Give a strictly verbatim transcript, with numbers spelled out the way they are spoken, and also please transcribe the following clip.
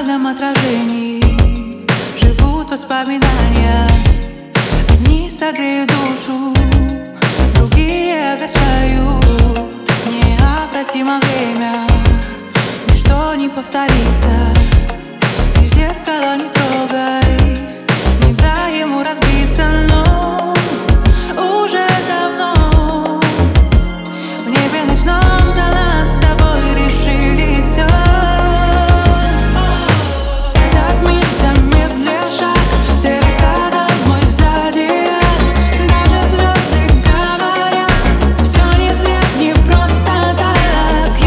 зеркальном отражении живут воспоминания. Одни согреют душу, другие огорчают. Необратимо время, ничто не повторится.